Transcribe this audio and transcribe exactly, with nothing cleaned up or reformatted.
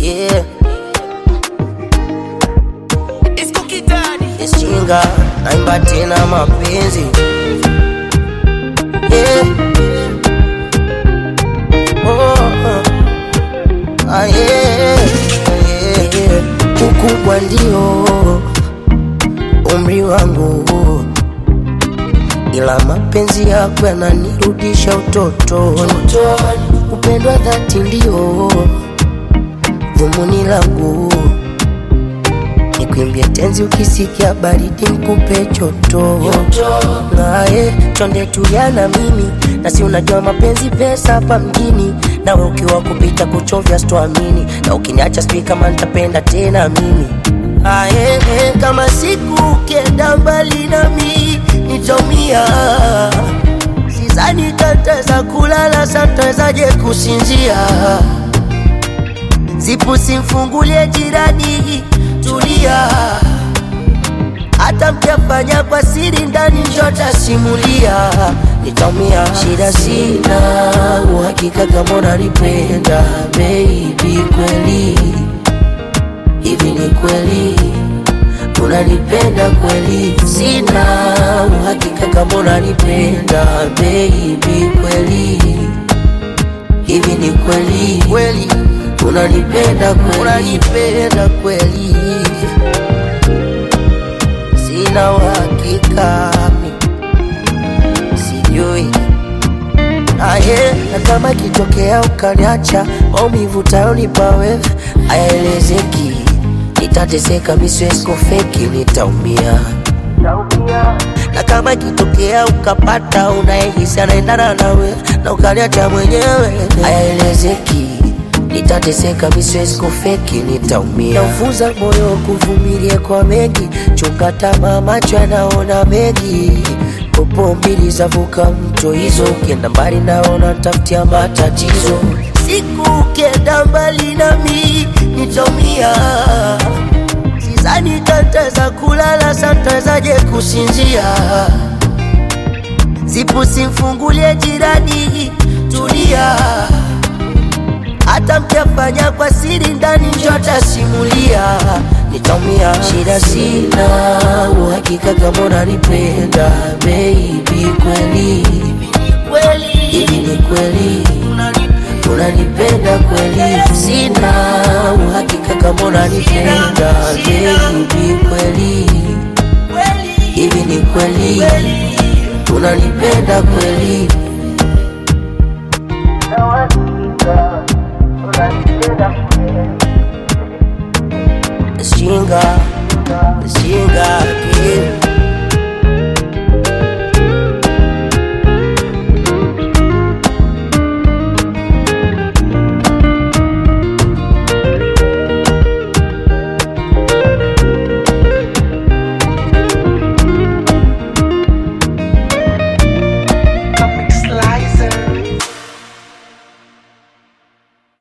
yeah. It's Cookie Daddy. Ishinga naimba tena mapenzi, yeah. Oh, ah, yeah, yeah, yeah. Ukubwa ndio umri wangu, ila mapenzi yako yananirudisha utotoni. Upendo wa dhati ndio dhumuni langu, nikuimbia tenzi ukisikia baridi nikupe choto. Nae chonde tuliana mimi na si unajua mapenzi pesa hapa mjini, nawe ukiwa kupita kuchovya sitoamini, na ukiniacha sijui kama nitapenda tena mimi. Ae, kama siku ukienda mbali nami nitaumia, sizani tataweza kulala, satawezaje kusinzia. Zipu simfungulie jirani, tulia, hata mkiafanya kwa siri ndani njota simulia. Nitaumia, shida sina uhakika kama unanipenda baby, kweli hivi ni kweli unanipenda kweli? Sina uhakika kama unanipenda baby, kweli hivi ni kweli kweli unanipenda kweli? Unanipenda kweli? Sina uhakika, sijui. Aye, na kama kitokea ukaniacha, maumivu utayonipa wewe hayaelezeki. Nitateseka, mimi siwezi kufeki, nitaumia. Na kama kitokea ukapata unayehisi anaendana nawe na ukaniacha mwenyewe, hayaelezeki. Nitateseka, mimi siwezi kufeki, nitaumia. Naufunza moyo kuvumilia kwa mengi, chunga tamaa, macho yanaona mengi. Popo mbili zavuka mto hizo, ukienda mbali naona nitafutia matatizo. Siku ukienda mbali nami nitaumia, sizani tataweza kulala, satawezaje kusinzia. Zipu simfungulie jirani, tulia, hata mkiafanya kwa siri ndani njota simulia. Nitaumia, shida sina uhakika kama unanipenda baby, kweli hivi ni kweli unanipenda kweli? Sina uhakika kama unanipenda baby, kweli hivi ni kweli unanipenda kweli? Ishinga